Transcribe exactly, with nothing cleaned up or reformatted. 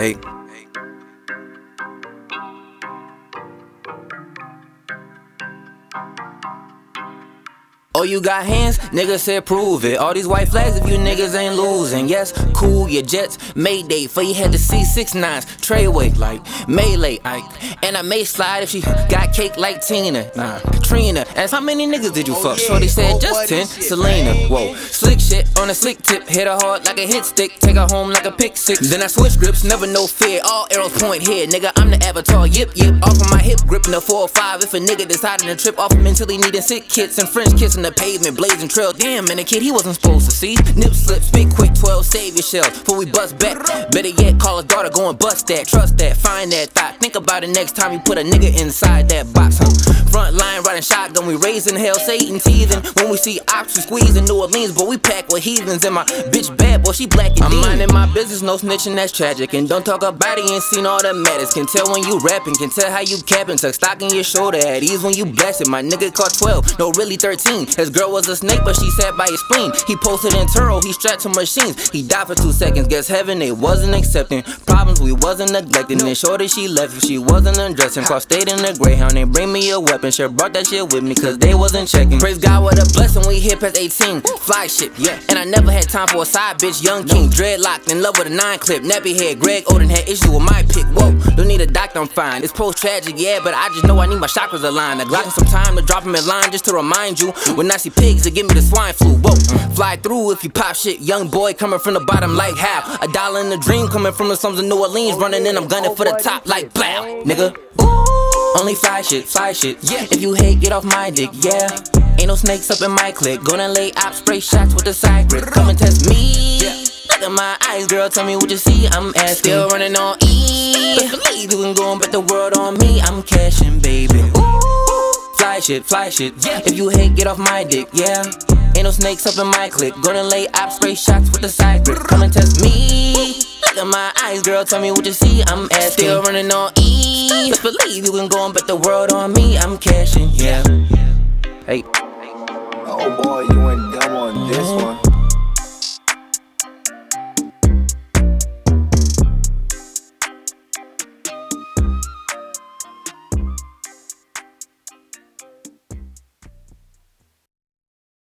Hey. Oh, you got hands? Nigga said prove it. All these white flags if you niggas ain't losing. Yes, cool, your jets, Mayday. For you had the C six nines, Treyway, like Melee, Ike. And I may slide if she got cake like Tina. Nah, Trina. Ask how many niggas did you fuck? Shorty said just ten. Selena, whoa. Slick shit on a slick tip. Hit her hard like a hit stick. Take her home like a pick six. Then I switch grips, never no fear. All arrows point here. Nigga, I'm the avatar. Yip, yip. Off of my hip, gripping the four or five. If a nigga decided to trip off him until he needing sick kits and French kissing the pavement, blazing trail. Damn, man, a kid he wasn't supposed to see. Nip slip, speak quick, twelve, save yourself before we bust back. Better yet, call a daughter, go and bust that. Trust that, find that thought. Think about it next time you put a nigga inside that box, huh? Front line riding shotgun, we raising hell, Satan teething. When we see ops, we squeeze in New Orleans, but we pack with heathens. And my bitch bad, boy, she black and I'm minding my business, no snitching, that's tragic. And don't talk about it, you ain't seen all the matters. Can tell when you rapping, can tell how you capping. Tuck stock in your shoulder, at ease when you blasting. My nigga caught twelve, no really thirteen. His girl was a snake, but she sat by his spleen. He posted in Turo, he strapped to machines. He died for two seconds, guess heaven they wasn't accepting. Problems we wasn't neglecting. And shorty she left if she wasn't undressing. Cross state in the Greyhound, they bring me a weapon. Sure brought that shit with me, cause they wasn't checking. Praise God, what a blessing, we hit past eighteen. Fly shit, yeah. And I never had time for a side bitch, young king. Dreadlocked, in love with a nine clip. Nappy head, Greg Oden had issue with my pick. Whoa, don't need a doctor, I'm fine. It's post tragic, yeah, but I just know I need my chakras aligned. I Glock some time to drop him in line just to remind you. When I see pigs, they give me the swine flu. Whoa, fly through if you pop shit. Young boy coming from the bottom like how. A dollar in the dream coming from the slums of New Orleans. Running in, I'm gunning for the top like blow, nigga. Only fly shit, fly shit, yeah. If you hate, get off my dick, yeah. Ain't no snakes up in my clique. Gonna lay op, spray shots with the side grip. Come and test me, yeah. Look at my eyes, girl, tell me what you see, I'm asking. Still running on E. Best believe you can go and bet the world on me, I'm cashing, baby. Ooh. Fly shit, fly shit, yeah. If you hate, get off my dick, yeah. Ain't no snakes up in my clique. Gonna lay op, spray shots with the side grip. Come and test me. Look at my eyes, girl, tell me what you see, I'm asking. Still running on E. Best believe you can go and bet the world on me, I'm cashing, yeah. Hey. Oh boy, you went dumb on this one.